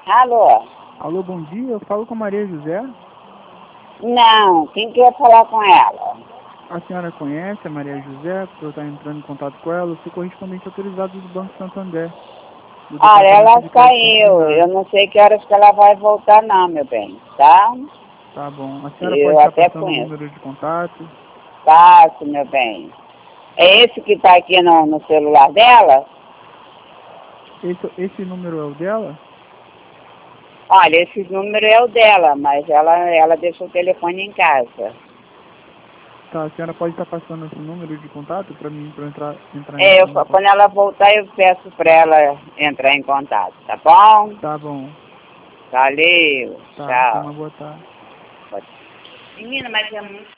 Alô? Alô, bom dia. Eu falo com a Maria José. Não, quem quer falar com ela? A senhora conhece a Maria José? Porque eu estou entrando em contato com ela. Eu sou correspondente autorizado do Banco Santander. Do Olha, Departamento ela de Crédito saiu. Consignado. Eu não sei que horas que ela vai voltar não, meu bem, tá? Tá bom. A senhora Eu pode estar até passando o conheço. número de contato? Passo, meu bem. É esse que tá aqui no celular dela? Esse número é o dela? Olha, esse número é o dela, mas ela deixou o telefone em casa. Tá, a senhora pode estar passando esse número de contato para mim, para entrar É, em contato? quando ela voltar eu peço pra ela entrar em contato, tá bom? Tá bom. Valeu, Tá, tenha tchau. uma boa tarde. Menina, mas é muito